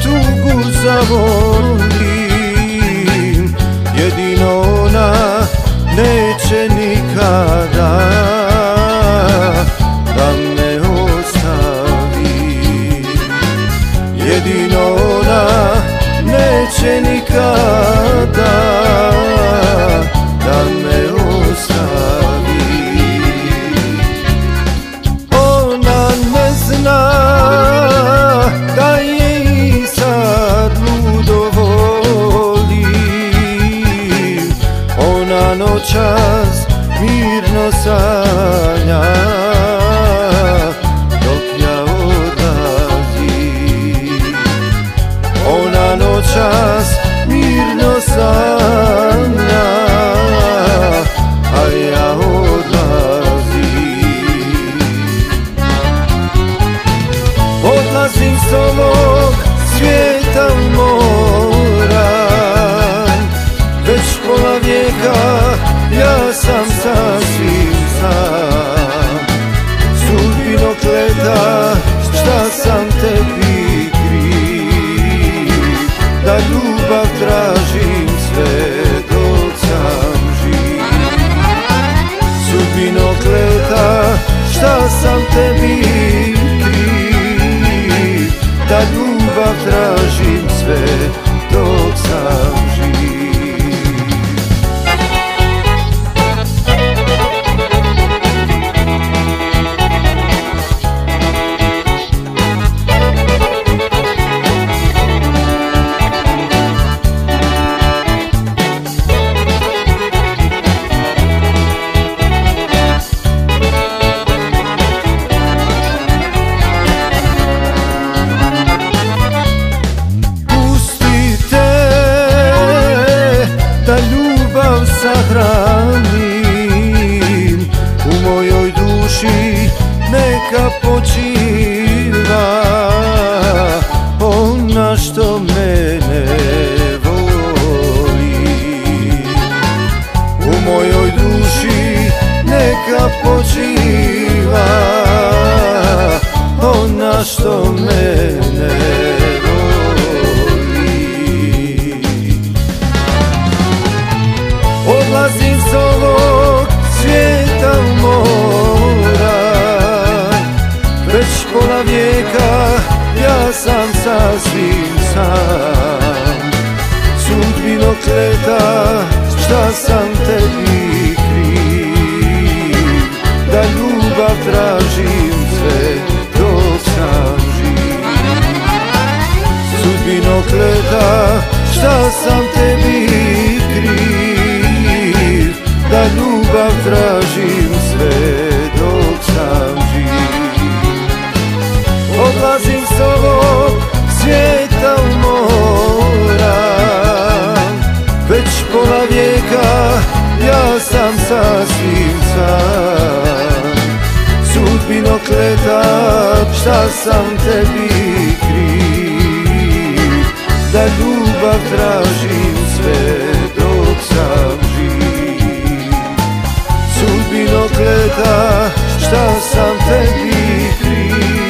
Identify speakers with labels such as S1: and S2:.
S1: tugu zavolim, jedino ona neće nikada da me ostavi. Jedino ona neće nikada da me ostavi. Ona ne zna da je i sad ludo volim. Ona noćas mirno sanja dok ja odlazim. Ona noćas mirno sanja, a ja odlazim. Odlazim s ovog svijeta moram, već pola vijeka ja sam sasvim sam. Sudbino kleta, šta sam tebi kriv, da ljubav tražim sve dok sam živ. Sudbino kleta, šta sam tebi kriv, da ljubav tražim sve dok sam živ. Sahranim u mojoj duši, neka počiva ona što mene voli. U mojoj duši neka počiva ona što mene voli. Odlazim s ovog svijeta moram, već pola vijeka ja sam sasvim sam. Sudbino kleta, šta sam tebi kriv, da ljubav tražim sve dok sam živ. Sudbino kleta, šta sam tebi kriv, da ljubav tražim sve dok sam živ. Odlazim s ovog svijeta moram, već pola vijeka ja sam sasvim sam. Sudbino kleta, šta sam tebi kriv, da ljubav tražim sve dok sam živ. Sudbino kleta, šta sam tebi kriv,